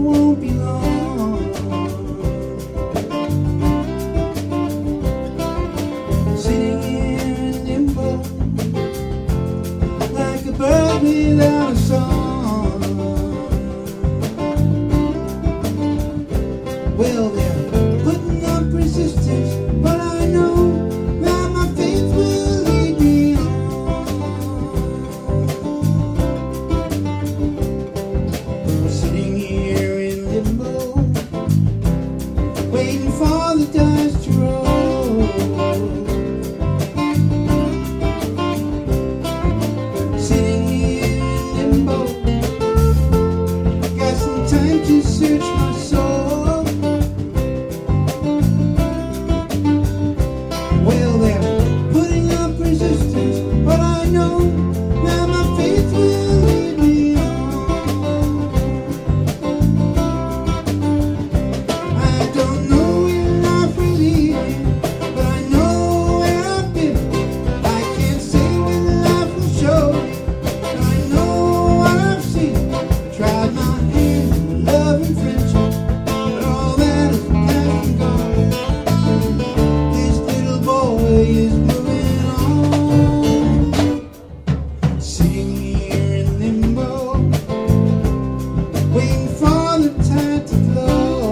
won't be long. Sitting in limbo, like a bird without a song. Well, they're putting up resistance, but I know that my faith will lead me on. Sitting here in limbo, waiting for the dice to roll. Sitting here in limbo, got some time to search my soul. Well, they're putting up resistance, but I know that my faith will lead me on. I don't know where life will lead me, but I know where I've been. I can't say when life will show me, but I know what I've seen. Tried my hand in love and friendship, but all that is past and gone. This little boy is moving on. Sitting here in limbo, waiting for the tide to flow.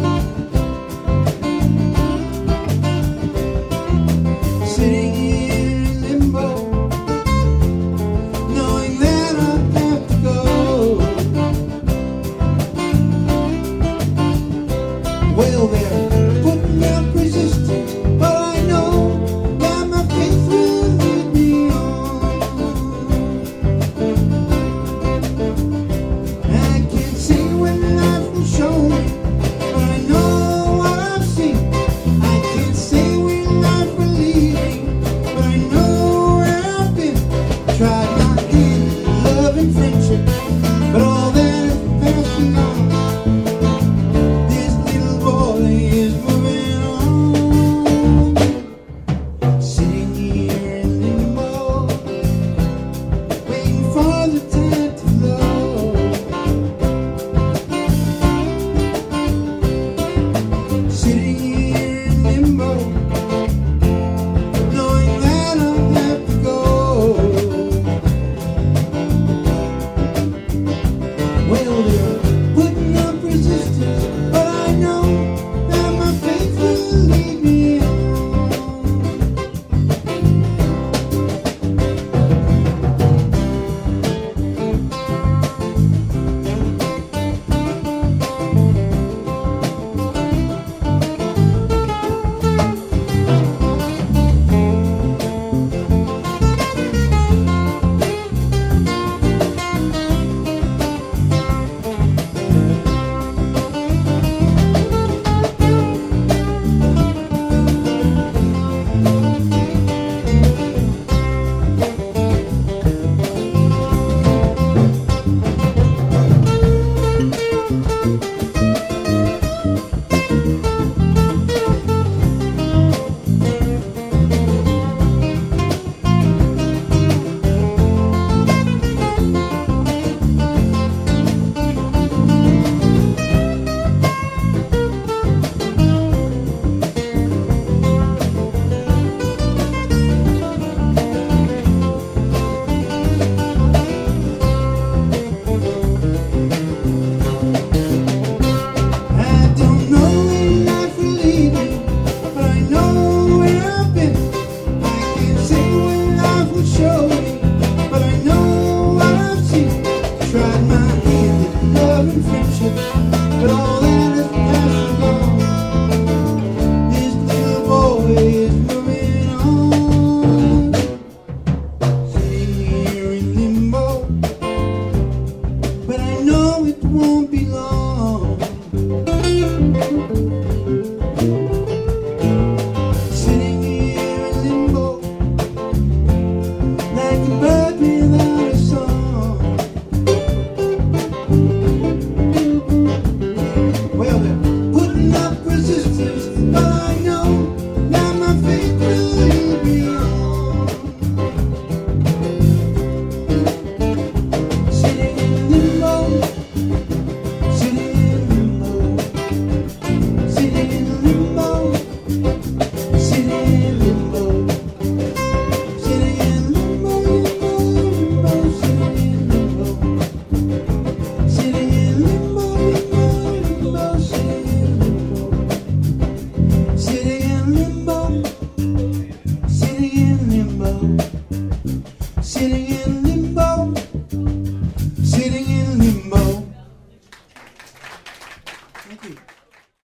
Sitting here in limbo, knowing that I'll have to go. Well, they're putting up resistance, but I know that my faith will lead me on. I can't say when life will show me, but I know what I've seen. I can't say when life will lead me, but I know where I've been. Tried my hand in love and friendship, but all that is past and gone. This little boy is moving on. Sitting here in limbo, waiting for the tide to flow. Sitting here in limbo, knowing that I'll have to go. Well, they're putting up resistance, but I know that my faith will lead me on. I don't know where life will lead me, but I know where I've been. I can't say when life will show me, but I know what I've seen. Tried my hand in love and friendship, but all that is past and gone. This little boy is moving on. Sitting here in limbo, but I know it won't be long.